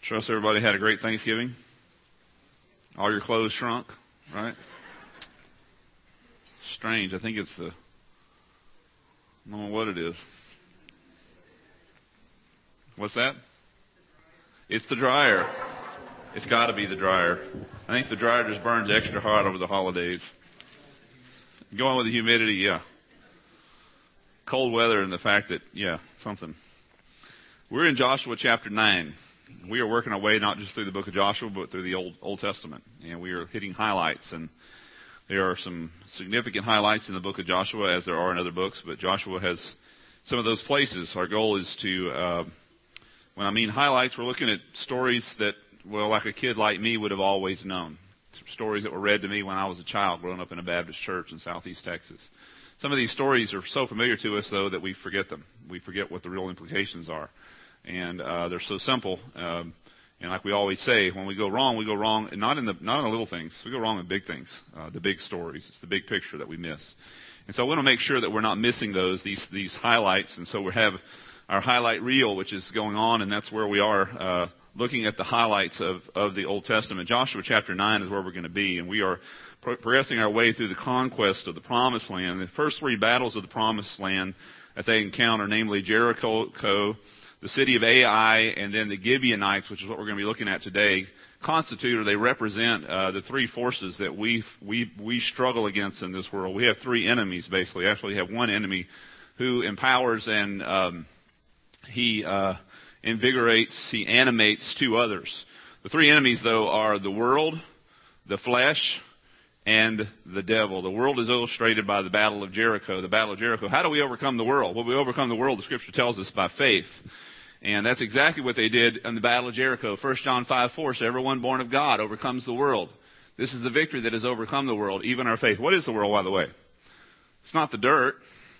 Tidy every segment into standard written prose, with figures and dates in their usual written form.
Trust everybody had a great Thanksgiving. All your clothes shrunk, right? Strange. I think it's I don't know what it is. What's that? It's the dryer. It's got to be the dryer. I think the dryer just burns extra hot over the holidays. Go on with the humidity, yeah. Cold weather and the fact that, something. We're in Joshua chapter 9. We are working our way not just through the book of Joshua, but through the Old Testament. And we are hitting highlights. And there are some significant highlights in the book of Joshua, as there are in other books. But Joshua has some of those places. Our goal is to, when I mean highlights, we're looking at stories that, like a kid like me would have always known. Stories that were read to me when I was a child growing up in a Baptist church in southeast Texas. Some of these stories are so familiar to us, though, that we forget them. We forget what the real implications are. And they're so simple. And like we always say, when we go wrong, and not in the little things. We go wrong in big things, the big stories. It's the big picture that we miss. And so I want to make sure that we're not missing these highlights. And so we have our highlight reel, which is going on, and that's where we are looking at the highlights of the Old Testament. Joshua chapter 9 is where we're going to be, and we are progressing our way through the conquest of the Promised Land. The first three battles of the Promised Land that they encounter, namely Jericho, the city of Ai, and then the Gibeonites, which is what we're going to be looking at today, constitute, or they represent, the three forces that we struggle against in this world. We have three enemies, basically. Actually, we have one enemy who empowers and he invigorates, he animates two others. The three enemies, though, are the world, the flesh, and the devil. The world is illustrated by the Battle of Jericho. The Battle of Jericho. How do we overcome the world? Well, we overcome the world, the Scripture tells us, by faith. And that's exactly what they did in the Battle of Jericho. 1 John 5:4 says, everyone born of God overcomes the world. This is the victory that has overcome the world, even our faith. What is the world, by the way? It's not the dirt.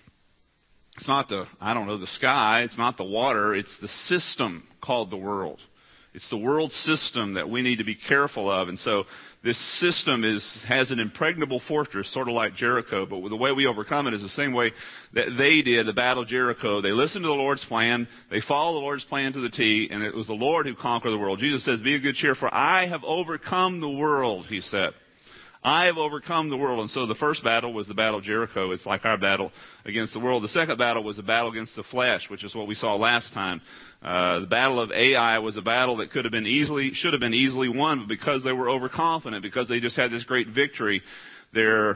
It's not the sky. It's not the water. It's the system called the world. It's the world system that we need to be careful of. And so this system has an impregnable fortress, sort of like Jericho. But the way we overcome it is the same way that they did the Battle of Jericho. They listened to the Lord's plan. They followed the Lord's plan to the T. And it was the Lord who conquered the world. Jesus says, be of good cheer, for I have overcome the world, he said. I have overcome the world. And so the first battle was the Battle of Jericho. It's like our battle against the world. The second battle was the battle against the flesh, which is what we saw last time. The Battle of Ai was a battle that should have been easily won, but because they were overconfident, because they just had this great victory, their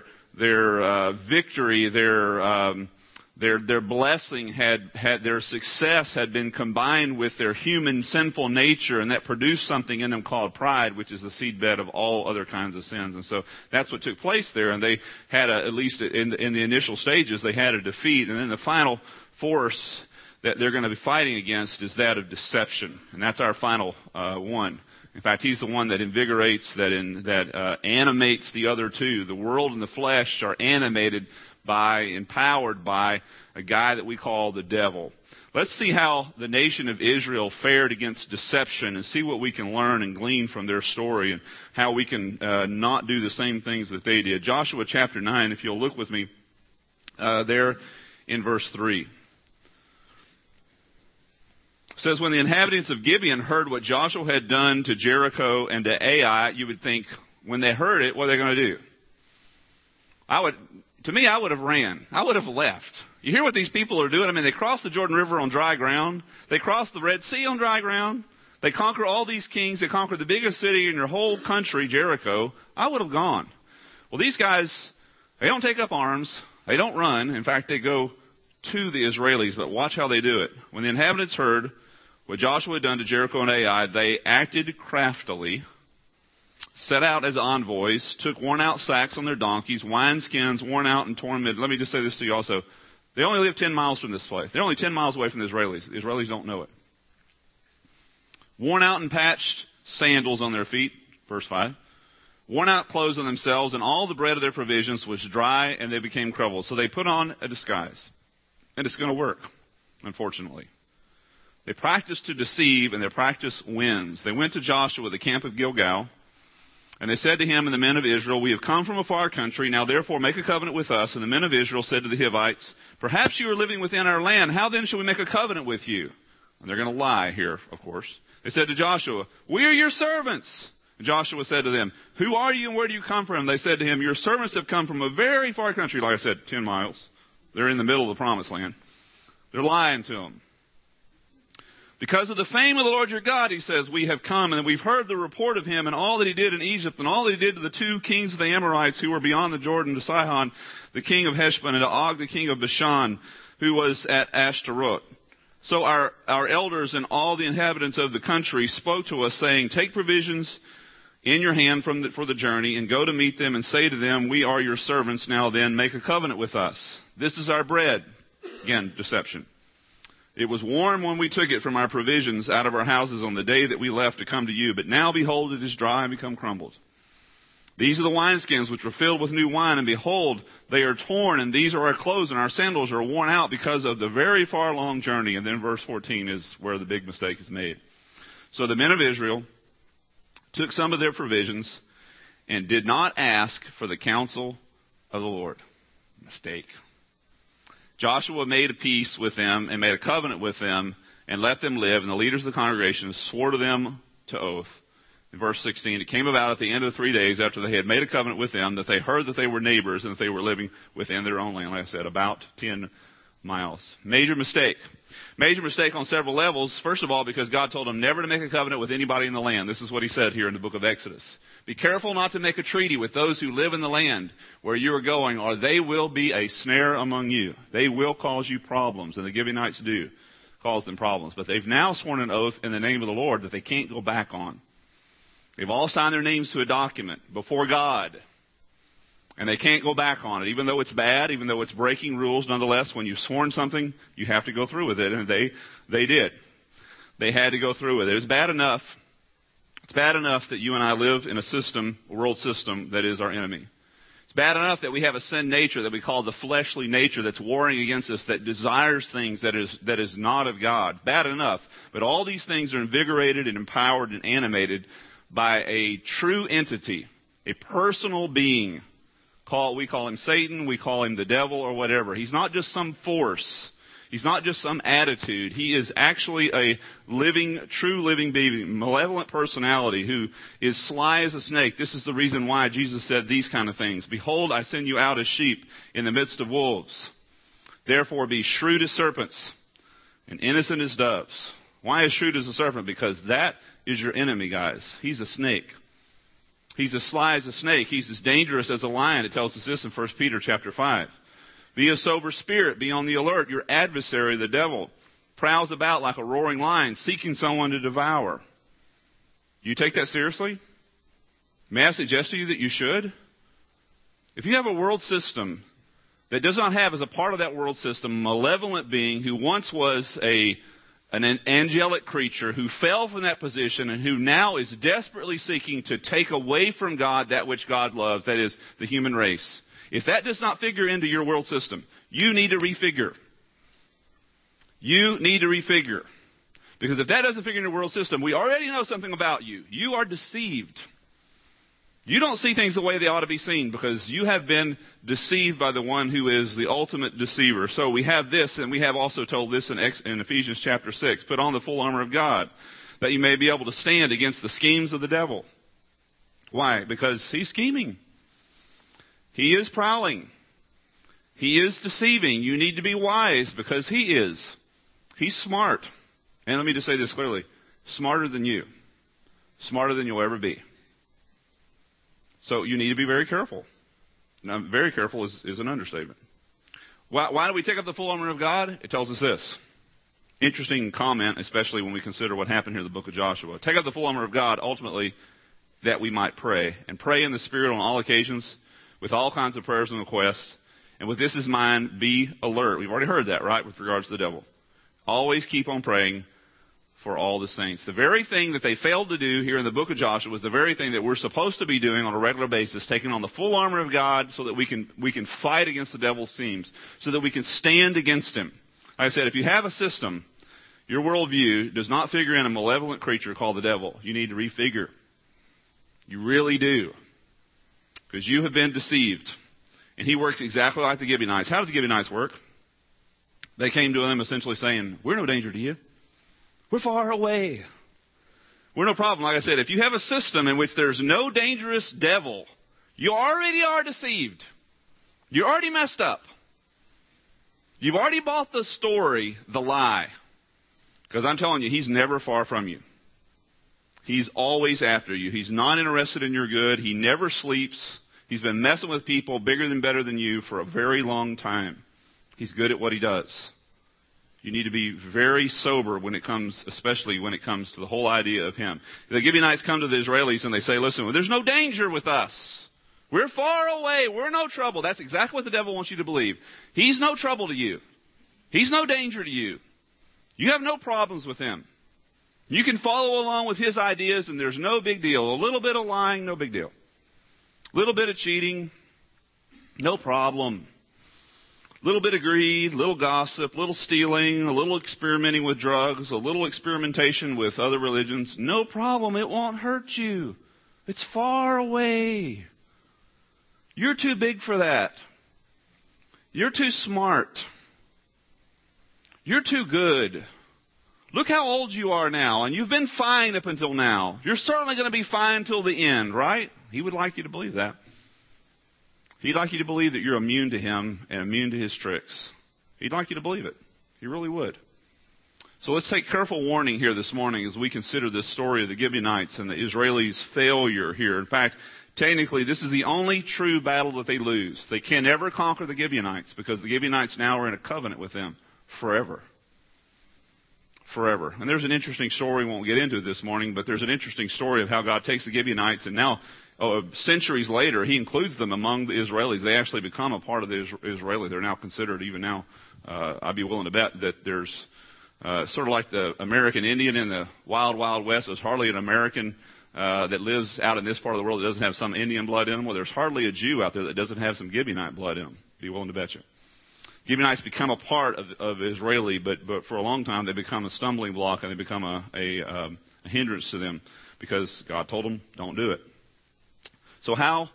blessing their success had been combined with their human sinful nature, and that produced something in them called pride, which is the seedbed of all other kinds of sins. And so that's what took place there. And they had at least in the initial stages, they had a defeat. And then the final force that they're going to be fighting against is that of deception. And that's our final one. In fact, he's the one that invigorates, that animates the other two. The world and the flesh are animated empowered by a guy that we call the devil. Let's see how the nation of Israel fared against deception and see what we can learn and glean from their story and how we can not do the same things that they did. Joshua chapter 9, if you'll look with me there in verse 3. It says, when the inhabitants of Gibeon heard what Joshua had done to Jericho and to Ai, you would think, when they heard it, what are they going to do? I would have ran. I would have left. You hear what these people are doing? I mean, they crossed the Jordan River on dry ground. They crossed the Red Sea on dry ground. They conquer all these kings. They conquer the biggest city in your whole country, Jericho. I would have gone. Well, these guys, they don't take up arms. They don't run. In fact, they go to the Israelis. But watch how they do it. When the inhabitants heard what Joshua had done to Jericho and Ai, they acted craftily, set out as envoys, took worn-out sacks on their donkeys, wineskins worn out and torn mid. Let me just say this to you also. They only live 10 miles from this place. They're only 10 miles away from the Israelis. The Israelis don't know it. Worn out and patched sandals on their feet, verse 5. Worn out clothes on themselves, and all the bread of their provisions was dry, and they became crumbled. So they put on a disguise. And it's going to work, unfortunately. They practiced to deceive, and their practice wins. They went to Joshua, the camp of Gilgal, and they said to him and the men of Israel, we have come from a far country, now therefore make a covenant with us. And the men of Israel said to the Hivites, perhaps you are living within our land. How then shall we make a covenant with you? And they're going to lie here, of course. They said to Joshua, "We are your servants." And Joshua said to them, "Who are you and where do you come from?" They said to him, "Your servants have come from a very far country." Like I said, 10 miles. They're in the middle of the promised land. They're lying to him. "Because of the fame of the Lord your God," he says, "we have come, and we've heard the report of him and all that he did in Egypt and all that he did to the 2 kings of the Amorites who were beyond the Jordan, to Sihon, the king of Heshbon, and to Og, the king of Bashan, who was at Ashtaroth. So our elders and all the inhabitants of the country spoke to us, saying, 'Take provisions in your hand for the journey, and go to meet them, and say to them, we are your servants. Now then, make a covenant with us. This is our bread.'" Again, deception. "It was warm when we took it from our provisions out of our houses on the day that we left to come to you. But now, behold, it is dry and become crumbled. These are the wineskins which were filled with new wine, and behold, they are torn, and these are our clothes, and our sandals are worn out because of the very far long journey." And then verse 14 is where the big mistake is made. "So the men of Israel took some of their provisions and did not ask for the counsel of the Lord." Mistake. "Joshua made a peace with them and made a covenant with them and let them live. And the leaders of the congregation swore to them to oath." In verse 16, "It came about at the end of the 3 days after they had made a covenant with them that they heard that they were neighbors and that they were living within their own land." Like I said, about 10 miles. Major mistake. Major mistake on several levels. First of all, because God told them never to make a covenant with anybody in the land. This is what he said here in the book of Exodus. "Be careful not to make a treaty with those who live in the land where you are going, or they will be a snare among you." They will cause you problems, and the Gibeonites do cause them problems. But they've now sworn an oath in the name of the Lord that they can't go back on. They've all signed their names to a document before God. And they can't go back on it. Even though it's bad, even though it's breaking rules, nonetheless, when you've sworn something, you have to go through with it. And they did. They had to go through with it. It's bad enough. It's bad enough that you and I live in a system, a world system, that is our enemy. It's bad enough that we have a sin nature that we call the fleshly nature that's warring against us, that desires things that is not of God. Bad enough. But all these things are invigorated and empowered and animated by a true entity, a personal being. We call him Satan, we call him the devil, or whatever. He's not just some force. He's not just some attitude. He is actually a true living being, malevolent personality who is sly as a snake. This is the reason why Jesus said these kind of things. "Behold, I send you out as sheep in the midst of wolves. Therefore be shrewd as serpents and innocent as doves." Why is shrewd as a serpent? Because that is your enemy, guys. He's a snake. He's as sly as a snake. He's as dangerous as a lion. It tells us this in 1 Peter chapter 5. "Be a sober spirit. Be on the alert. Your adversary, the devil, prowls about like a roaring lion, seeking someone to devour." Do you take that seriously? May I suggest to you that you should? If you have a world system that does not have as a part of that world system a malevolent being who once was an angelic creature who fell from that position and who now is desperately seeking to take away from God that which God loves, that is, the human race. If that does not figure into your world system, you need to refigure. You need to refigure. Because if that doesn't figure into your world system, we already know something about you. You are deceived. You don't see things the way they ought to be seen because you have been deceived by the one who is the ultimate deceiver. So we have this, and we have also told this in Ephesians chapter 6. "Put on the full armor of God, that you may be able to stand against the schemes of the devil." Why? Because he's scheming. He is prowling. He is deceiving. You need to be wise because he is. He's smart. And let me just say this clearly. Smarter than you. Smarter than you'll ever be. So you need to be very careful. Now, very careful is an understatement. Why do we take up the full armor of God? It tells us this. Interesting comment, especially when we consider what happened here in the book of Joshua. Take up the full armor of God, ultimately, that we might pray. And pray in the Spirit on all occasions, with all kinds of prayers and requests. And with this in mind, be alert. We've already heard that, right, with regards to the devil. Always keep on praying for all the saints. The very thing that they failed to do here in the book of Joshua was the very thing that we're supposed to be doing on a regular basis, taking on the full armor of God so that we can fight against the devil's schemes, so that we can stand against him. Like I said, if you have a system, your worldview does not figure in a malevolent creature called the devil. You need to refigure. You really do. Because you have been deceived. And he works exactly like the Gibeonites. How did the Gibeonites work? They came to him essentially saying, "We're no danger to you. We're far away. We're no problem. Like I said, if you have a system in which there's no dangerous devil, you already are deceived. You're already messed up. You've already bought the story, the lie. Because I'm telling you, he's never far from you. He's always after you. He's not interested in your good. He never sleeps. He's been messing with people bigger than better than you for a very long time. He's good at what he does. You need to be very sober when it comes, especially when it comes to the whole idea of him. The Gibeonites come to the Israelis and they say, listen, well, there's no danger with us. We're far away. We're no trouble. That's exactly what the devil wants you to believe. He's no trouble to you. He's no danger to you. You have no problems with him. You can follow along with his ideas and there's no big deal. A little bit of lying, no big deal. A little bit of cheating, no problem. A little bit of greed, a little gossip, a little stealing, a little experimenting with drugs, a little experimentation with other religions. No problem. It won't hurt you. It's far away. You're too big for that. You're too smart. You're too good. Look how old you are now, and you've been fine up until now. You're certainly going to be fine till the end, right? He would like you to believe that. He'd like you to believe that you're immune to him and immune to his tricks. He'd like you to believe it. He really would. So let's take careful warning here this morning as we consider this story of the Gibeonites and the Israelis' failure here. In fact, technically, this is the only true battle that they lose. They can never conquer the Gibeonites because the Gibeonites now are in a covenant with them forever. Forever. And there's an interesting story, we won't get into it this morning, but there's an interesting story of how God takes the Gibeonites and now, centuries later, he includes them among the Israelis. They actually become a part of the Israeli. They're now considered, even now, I'd be willing to bet that there's sort of like the American Indian in the wild, wild west. There's hardly an American that lives out in this part of the world that doesn't have some Indian blood in them. Well, there's hardly a Jew out there that doesn't have some Gibeonite blood in them. Be willing to bet you. Gibeonites become a part of Israeli, but for a long time they become a stumbling block and they become a hindrance to them because God told them, don't do it. So how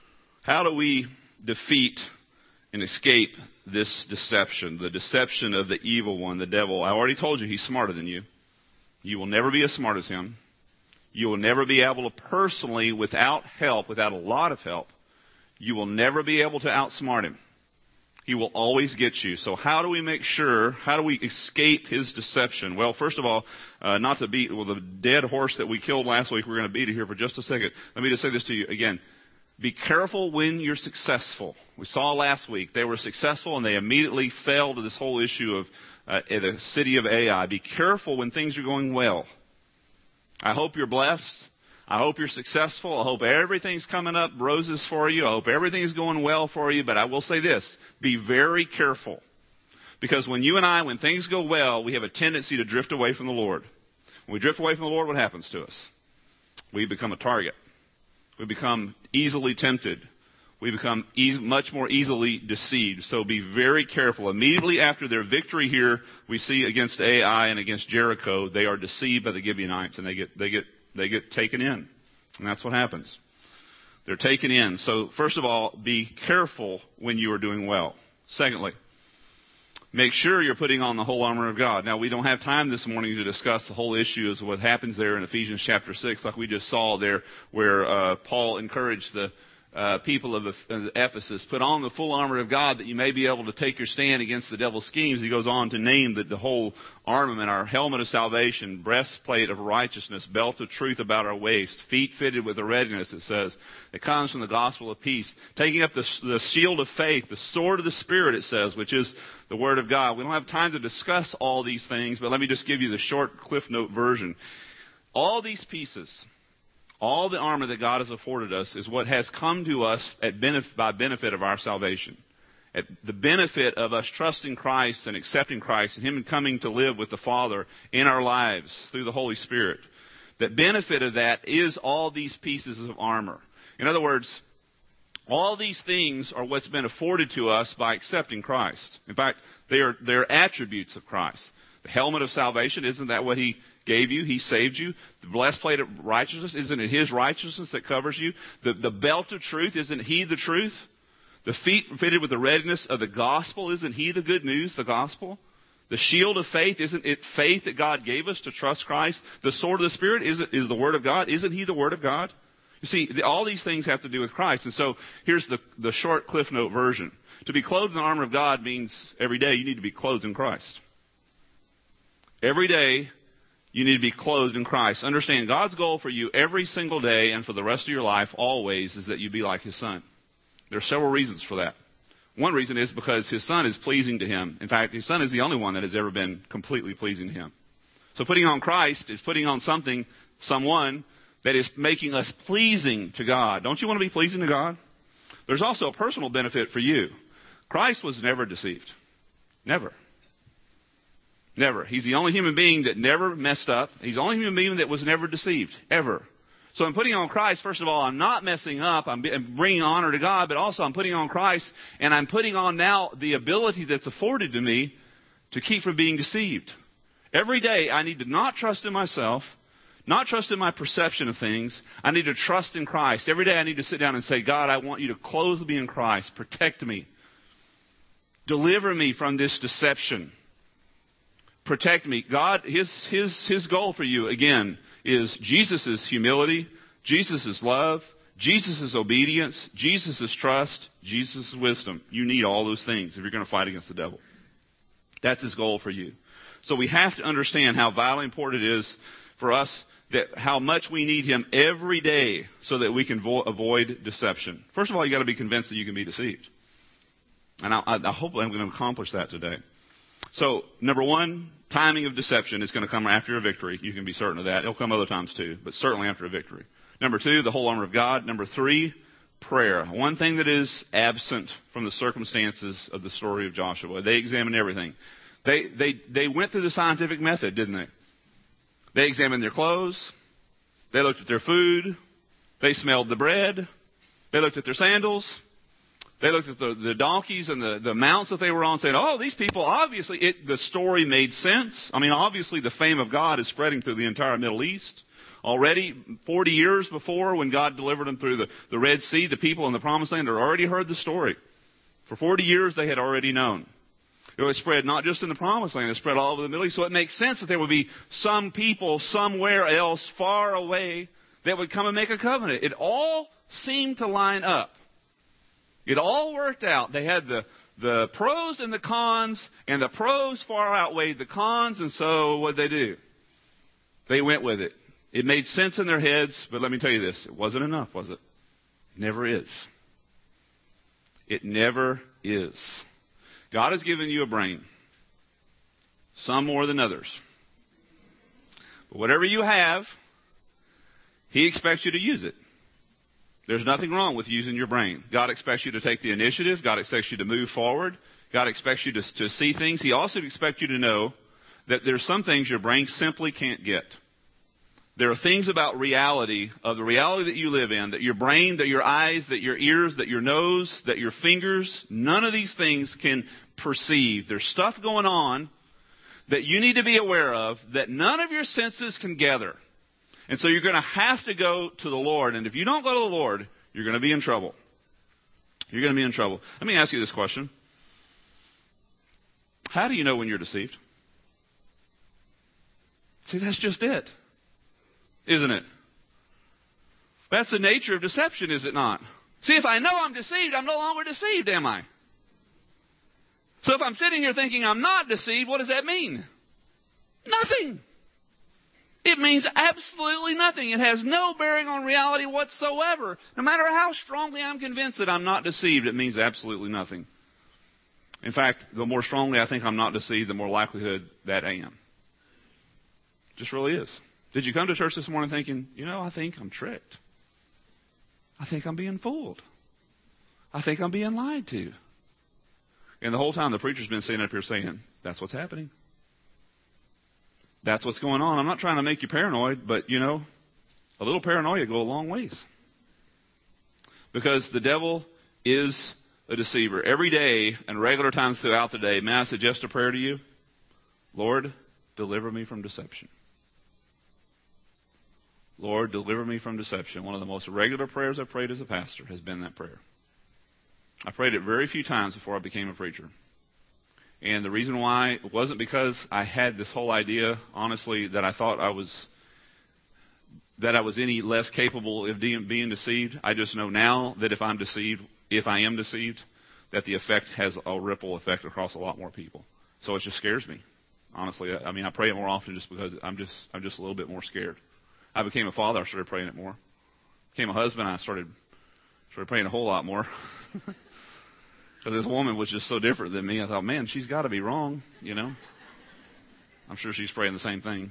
do we defeat and escape this deception, the deception of the evil one, the devil? I already told you he's smarter than you. You will never be as smart as him. You will never be able to personally, without help, without a lot of help, you will never be able to outsmart him. He will always get you. So how do we make sure, how do we escape his deception? Well, first of all, not to beat the dead horse that we killed last week. We're going to beat it here for just a second. Let me just say this to you again. Be careful when you're successful. We saw last week they were successful and they immediately fell to this whole issue of the city of Ai. Be careful when things are going well. I hope you're blessed. I hope you're successful. I hope everything's coming up roses for you. I hope everything's going well for you. But I will say this. Be very careful. Because when things go well, we have a tendency to drift away from the Lord. When we drift away from the Lord, what happens to us? We become a target. We become easily tempted. We become much more easily deceived. So be very careful. Immediately after their victory here, we see against Ai and against Jericho, they are deceived by the Gibeonites and they get taken in. And that's what happens. They're taken in. So first of all, be careful when you are doing well. Secondly, make sure you're putting on the whole armor of God. Now, we don't have time this morning to discuss the whole issue of what happens there in Ephesians chapter 6, like we just saw there, where Paul encouraged the people of Ephesus, put on the full armor of God that you may be able to take your stand against the devil's schemes. He goes on to name the whole armament, our helmet of salvation, breastplate of righteousness, belt of truth about our waist, feet fitted with the readiness, it says, that comes from the gospel of peace, taking up the shield of faith, the sword of the Spirit, it says, which is the Word of God. We don't have time to discuss all these things, but let me just give you the short Cliff Note version. All these pieces, all the armor that God has afforded us is what has come to us by benefit of our salvation. At the benefit of us trusting Christ and accepting Christ and Him coming to live with the Father in our lives through the Holy Spirit. The benefit of that is all these pieces of armor. In other words, all these things are what's been afforded to us by accepting Christ. In fact, they're attributes of Christ. The helmet of salvation, isn't that what He gave you? He saved you. The breastplate of righteousness, isn't it His righteousness that covers you? The belt of truth, isn't He the truth? The feet fitted with the readiness of the gospel, isn't He the good news, the gospel? The shield of faith, isn't it faith that God gave us to trust Christ? The sword of the Spirit is the Word of God. Isn't He the Word of God? You see, all these things have to do with Christ. And so here's the short Cliff Note version. To be clothed in the armor of God means every day you need to be clothed in Christ. Every day you need to be clothed in Christ. Understand, God's goal for you every single day and for the rest of your life always is that you be like His Son. There are several reasons for that. One reason is because His Son is pleasing to Him. In fact, His Son is the only one that has ever been completely pleasing to Him. So putting on Christ is putting on someone that is making us pleasing to God. Don't you want to be pleasing to God? There's also a personal benefit for you. Christ was never deceived. Never. Never. He's the only human being that never messed up. He's the only human being that was never deceived. Ever. So in putting on Christ, first of all, I'm not messing up. I'm bringing honor to God, but also I'm putting on Christ, and I'm putting on now the ability that's afforded to me to keep from being deceived. Every day I need to not trust in myself, not trust in my perception of things. I need to trust in Christ. Every day I need to sit down and say, God, I want you to clothe me in Christ. Protect me. Deliver me from this deception. Protect me. God, His goal for you, again, is Jesus' humility, Jesus' love, Jesus' obedience, Jesus' trust, Jesus' wisdom. You need all those things if you're going to fight against the devil. That's His goal for you. So we have to understand how vitally important it is for us, that how much we need Him every day so that we can avoid deception. First of all, you've got to be convinced that you can be deceived. And I hope I'm going to accomplish that today. So, number one, timing of deception is going to come after a victory. You can be certain of that. It'll come other times too, but certainly after a victory. Number two, the whole armor of God. Number three, prayer. One thing that is absent from the circumstances of the story of Joshua. They examined everything. They went through the scientific method, didn't they? They examined their clothes. They looked at their food. They smelled the bread. They looked at their sandals. They looked at the donkeys and the mounts that they were on, saying, oh, these people, obviously, the story made sense. I mean, obviously, the fame of God is spreading through the entire Middle East. Already, 40 years before, when God delivered them through the Red Sea, the people in the Promised Land had already heard the story. For 40 years, they had already known. It was spread not just in the Promised Land, it spread all over the Middle East. So it makes sense that there would be some people somewhere else, far away, that would come and make a covenant. It all seemed to line up. It all worked out. They had the pros and the cons, and the pros far outweighed the cons, and so what did they do? They went with it. It made sense in their heads, but let me tell you this. It wasn't enough, was it? It never is. It never is. God has given you a brain. Some more than others. But whatever you have, He expects you to use it. There's nothing wrong with using your brain. God expects you to take the initiative. God expects you to move forward. God expects you to see things. He also expects you to know that there's some things your brain simply can't get. There are things about reality, of the reality that you live in, that your brain, that your eyes, that your ears, that your nose, that your fingers, none of these things can perceive. There's stuff going on that you need to be aware of that none of your senses can gather. And so you're going to have to go to the Lord. And if you don't go to the Lord, you're going to be in trouble. You're going to be in trouble. Let me ask you this question. How do you know when you're deceived? See, that's just it. Isn't it? That's the nature of deception, is it not? See, if I know I'm deceived, I'm no longer deceived, am I? So if I'm sitting here thinking I'm not deceived, what does that mean? Nothing. It means absolutely nothing. It has no bearing on reality whatsoever. No matter how strongly I'm convinced that I'm not deceived, it means absolutely nothing. In fact, the more strongly I think I'm not deceived, the more likelihood that I am. It just really is. Did you come to church this morning thinking, I think I'm tricked. I think I'm being fooled. I think I'm being lied to. And the whole time the preacher's been sitting up here saying, that's what's happening. That's what's going on. I'm not trying to make you paranoid, but, a little paranoia go a long ways. Because the devil is a deceiver. Every day and regular times throughout the day, may I suggest a prayer to you? Lord, deliver me from deception. Lord, deliver me from deception. One of the most regular prayers I've prayed as a pastor has been that prayer. I prayed it very few times before I became a preacher. And the reason why wasn't because I had this whole idea, honestly, that I thought I was any less capable of being deceived. I just know now that if I am deceived, that the effect has a ripple effect across a lot more people. So it just scares me, honestly. I mean, I pray it more often just because I'm just a little bit more scared. I became a father, I started praying it more. Became a husband, I started praying a whole lot more. Because this woman was just so different than me. I thought, man, she's got to be wrong, you know. I'm sure she's praying the same thing.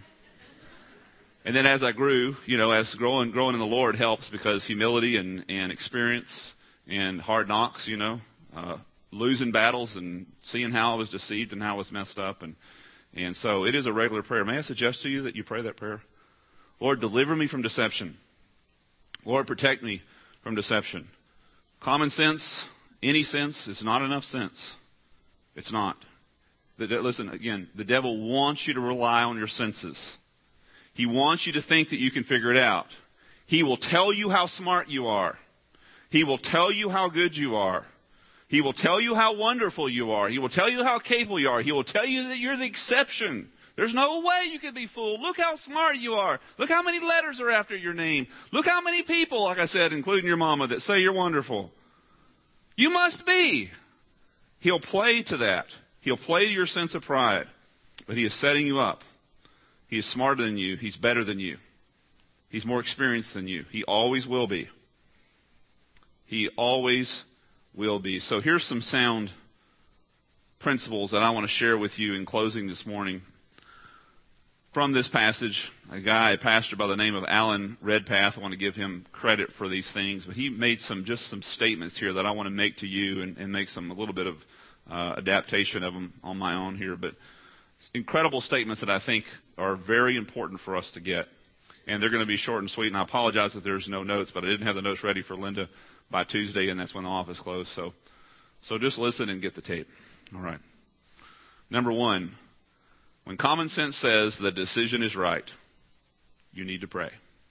And then as I grew, as growing in the Lord helps, because humility and experience and hard knocks, losing battles and seeing how I was deceived and how I was messed up. And so it is a regular prayer. May I suggest to you that you pray that prayer? Lord, deliver me from deception. Lord, protect me from deception. Common sense, any sense, is not enough sense. It's not. Listen, again, the devil wants you to rely on your senses. He wants you to think that you can figure it out. He will tell you how smart you are. He will tell you how good you are. He will tell you how wonderful you are. He will tell you how capable you are. He will tell you that you're the exception. There's no way you could be fooled. Look how smart you are. Look how many letters are after your name. Look how many people, like I said, including your mama, that say you're wonderful. You must be. He'll play to that. He'll play to your sense of pride. But he is setting you up. He is smarter than you. He's better than you. He's more experienced than you. He always will be. He always will be. So here's some sound principles that I want to share with you in closing this morning. From this passage, a pastor by the name of Alan Redpath, I want to give him credit for these things, but he made some statements here that I want to make to you and make a little bit of adaptation of them on my own here. But incredible statements that I think are very important for us to get. And they're going to be short and sweet, and I apologize if there's no notes, but I didn't have the notes ready for Linda by Tuesday, and that's when the office closed. So just listen and get the tape. All right. Number one, when common sense says the decision is right, you need to pray.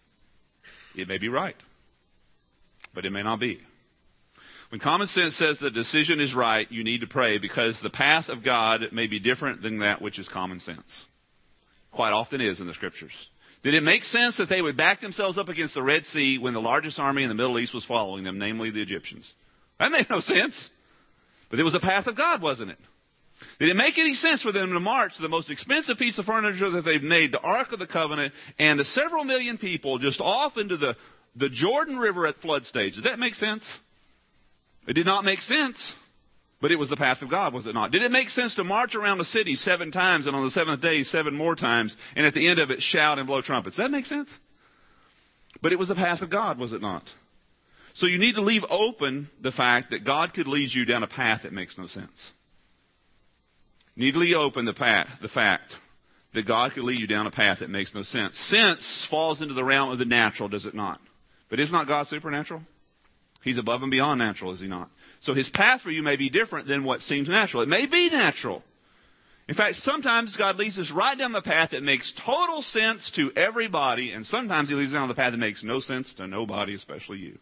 It may be right, but it may not be. When common sense says the decision is right, you need to pray, because the path of God may be different than that which is common sense. Quite often is in the Scriptures. Did it make sense that they would back themselves up against the Red Sea when the largest army in the Middle East was following them, namely the Egyptians? That made no sense. But it was the path of God, wasn't it? Did it make any sense for them to march the most expensive piece of furniture that they've made, the Ark of the Covenant, and the several million people just off into the Jordan River at flood stage? Did that make sense? It did not make sense, but it was the path of God, was it not? Did it make sense to march around the city 7 times and on the 7th day 7 more times, and at the end of it shout and blow trumpets? Does that make sense? But it was the path of God, was it not? So you need to leave open the fact that God could lead you down a path that makes no sense. You need to leave open the fact that God could lead you down a path that makes no sense. Sense falls into the realm of the natural, does it not? But is not God supernatural? He's above and beyond natural, is he not? So his path for you may be different than what seems natural. It may be natural. In fact, sometimes God leads us right down the path that makes total sense to everybody, and sometimes he leads us down the path that makes no sense to nobody, especially you.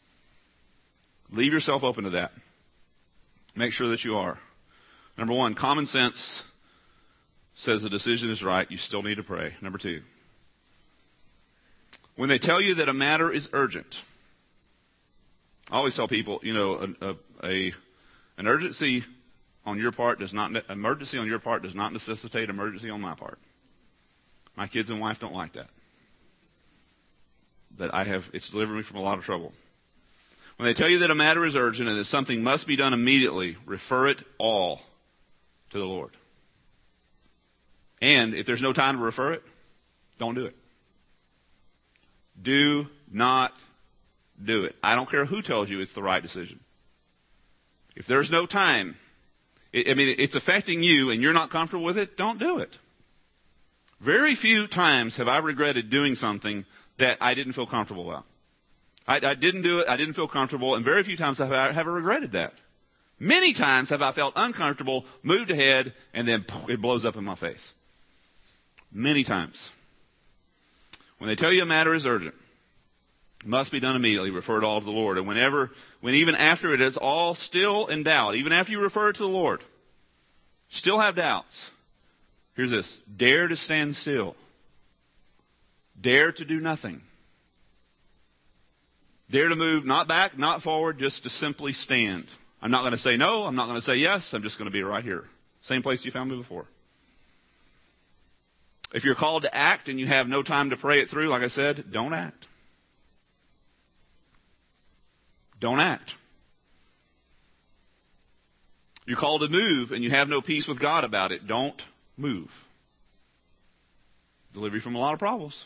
Leave yourself open to that. Make sure that you are. Number one, common sense says the decision is right. You still need to pray. Number two, when they tell you that a matter is urgent, I always tell people, an emergency on your part does not necessitate emergency on my part. My kids and wife don't like that. But it's delivered me from a lot of trouble. When they tell you that a matter is urgent and that something must be done immediately, refer it all to the Lord. And if there's no time to refer it, don't do it. Do not do it. I don't care who tells you it's the right decision. If there's no time, it's affecting you and you're not comfortable with it, don't do it. Very few times have I regretted doing something that I didn't feel comfortable about. I didn't do it, I didn't feel comfortable, and very few times have I regretted that. Many times have I felt uncomfortable, moved ahead, and then it blows up in my face. Many times. When they tell you a matter is urgent, must be done immediately, refer it all to the Lord. And even after it is all still in doubt, even after you refer it to the Lord, still have doubts, here's this. Dare to stand still. Dare to do nothing. Dare to move not back, not forward, just to simply stand. I'm not going to say no. I'm not going to say yes. I'm just going to be right here. Same place you found me before. If you're called to act and you have no time to pray it through, like I said, don't act. Don't act. You're called to move and you have no peace with God about it. Don't move. Deliver you from a lot of problems.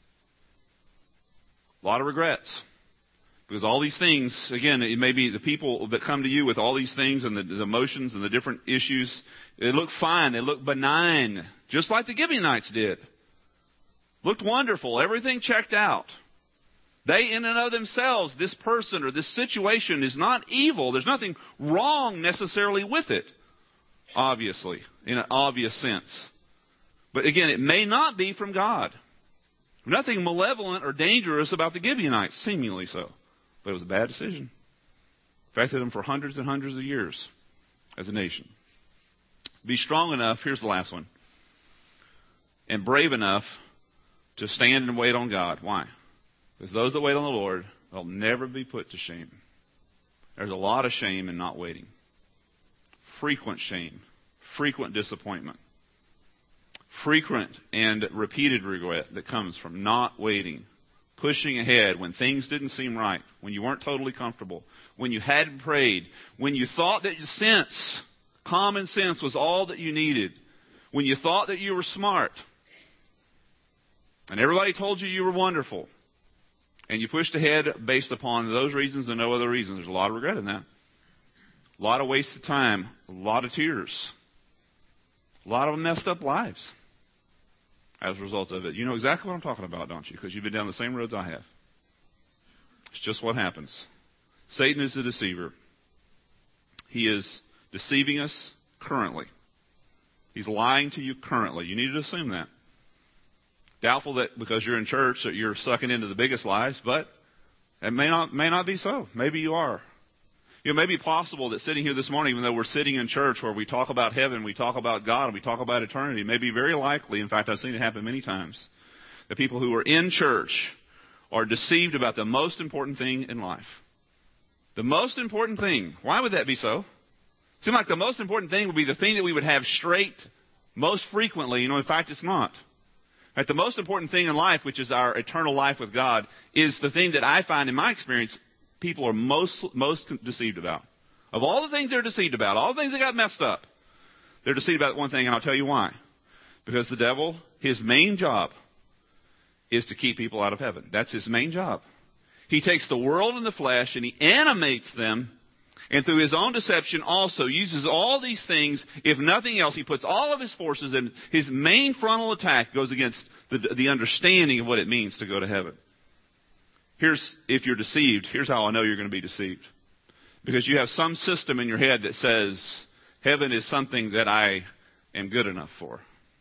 A lot of regrets. Because all these things, again, it may be the people that come to you with all these things and the emotions and the different issues, they look fine, they look benign, just like the Gibeonites did. Looked wonderful, everything checked out. They in and of themselves, this person or this situation is not evil. There's nothing wrong necessarily with it, obviously, in an obvious sense. But again, it may not be from God. Nothing malevolent or dangerous about the Gibeonites, seemingly so. But it was a bad decision. Affected them for hundreds and hundreds of years as a nation. Be strong enough, here's the last one, and brave enough to stand and wait on God. Why? Because those that wait on the Lord, they'll never be put to shame. There's a lot of shame in not waiting. Frequent shame. Frequent disappointment. Frequent and repeated regret that comes from not waiting. Pushing ahead when things didn't seem right. When you weren't totally comfortable. When you hadn't prayed. When you thought that common sense was all that you needed. When you thought that you were smart. And everybody told you you were wonderful. And you pushed ahead based upon those reasons and no other reasons. There's a lot of regret in that. A lot of wasted time. A lot of tears. A lot of messed up lives as a result of it. You know exactly what I'm talking about, don't you? Because you've been down the same roads I have. It's just what happens. Satan is a deceiver. He is deceiving us currently. He's lying to you currently. You need to assume that. Doubtful that because you're in church that you're sucking into the biggest lies, but it may not be so. Maybe you are. It may be possible that sitting here this morning, even though we're sitting in church where we talk about heaven, we talk about God, and we talk about eternity, it may be very likely, in fact, I've seen it happen many times, that people who are in church are deceived about the most important thing in life. The most important thing. Why would that be so? It seems like the most important thing would be the thing that we would have straight most frequently. In fact, it's not. That the most important thing in life, which is our eternal life with God, is the thing that I find in my experience people are most deceived about. Of all the things they're deceived about, all the things that got messed up, they're deceived about one thing, and I'll tell you why. Because the devil, his main job is to keep people out of heaven. That's his main job. He takes the world and the flesh and he animates them, and through his own deception also uses all these things. If nothing else, he puts all of his forces in. His main frontal attack goes against the understanding of what it means to go to heaven. If you're deceived, here's how I know you're going to be deceived. Because you have some system in your head that says, heaven is something that I am good enough for.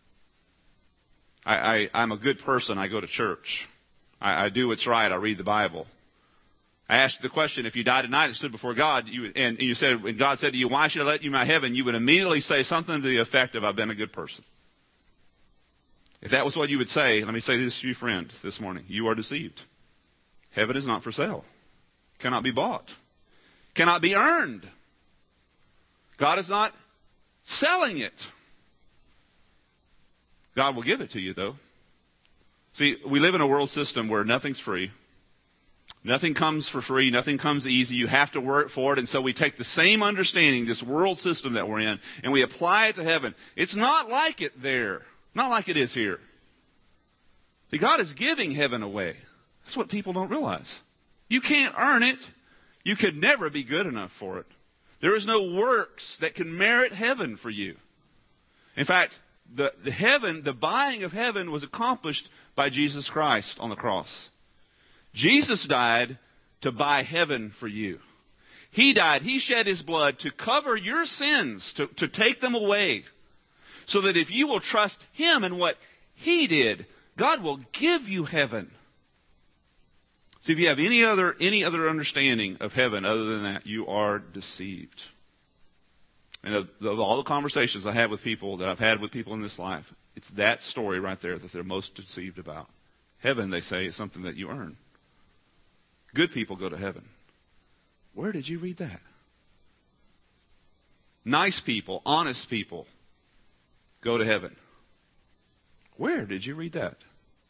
I'm a good person. I go to church. I do what's right. I read the Bible. I asked the question, if you died tonight and stood before God, and God said to you, why should I let you in my heaven? You would immediately say something to the effect of, I've been a good person. If that was what you would say, let me say this to you, friend, this morning. You are deceived. Heaven is not for sale. Cannot be bought. Cannot be earned. God is not selling it. God will give it to you, though. See, we live in a world system where nothing's free. Nothing comes for free. Nothing comes easy. You have to work for it. And so we take the same understanding, this world system that we're in, and we apply it to heaven. It's not like it there. Not like it is here. See, God is giving heaven away. That's what people don't realize. You can't earn it. You could never be good enough for it. There is no works that can merit heaven for you. In fact, the buying of heaven was accomplished by Jesus Christ on the cross. Jesus died to buy heaven for you. He died. He shed his blood to cover your sins, to take them away. So that if you will trust him and what he did, God will give you heaven. See, if you have any other understanding of heaven other than that, you are deceived. And of all the conversations I have with people that I've had with people in this life, it's that story right there that they're most deceived about. Heaven, they say, is something that you earn. Good people go to heaven. Where did you read that? Nice people, honest people go to heaven. Where did you read that?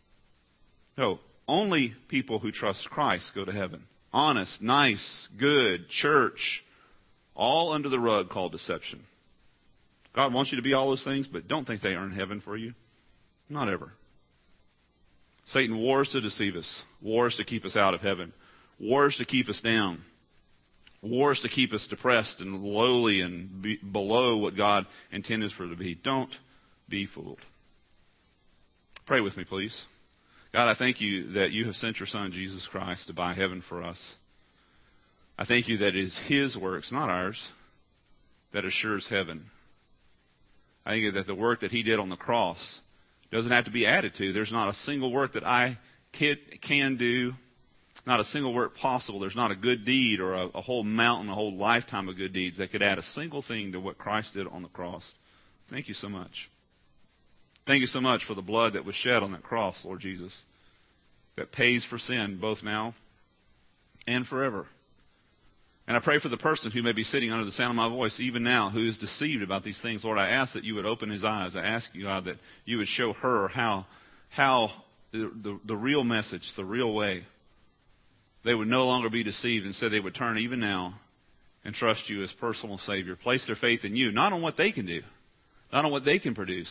No, only people who trust Christ go to heaven. Honest, nice, good, church, all under the rug called deception. God wants you to be all those things, but don't think they earn heaven for you. Not ever. Satan wars to deceive us, wars to keep us out of heaven, wars to keep us down, wars to keep us depressed and lowly and below what God intended for us to be. Don't be fooled. Pray with me, please. God, I thank you that you have sent your Son, Jesus Christ, to buy heaven for us. I thank you that it is his works, not ours, that assures heaven. I think that the work that he did on the cross doesn't have to be added to. There's not a single work that I can do, not a single work possible. There's not a good deed or a whole mountain, a whole lifetime of good deeds that could add a single thing to what Christ did on the cross. Thank you so much. Thank you so much for the blood that was shed on that cross, Lord Jesus, that pays for sin both now and forever. And I pray for the person who may be sitting under the sound of my voice even now who is deceived about these things. Lord, I ask that you would open his eyes. I ask you, God, that you would show her how the real message, the real way, they would no longer be deceived. Instead, they would turn even now and trust you as personal Savior. Place their faith in you, not on what they can do, not on what they can produce,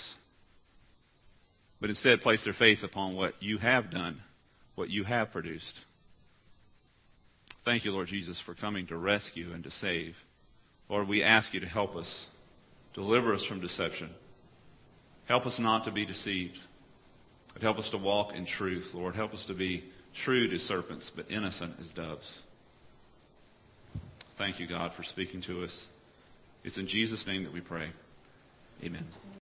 but instead place their faith upon what you have done, what you have produced. Thank you, Lord Jesus, for coming to rescue and to save. Lord, we ask you to help us, deliver us from deception. Help us not to be deceived, but help us to walk in truth, Lord. Help us to be shrewd as serpents, but innocent as doves. Thank you, God, for speaking to us. It's in Jesus' name that we pray. Amen.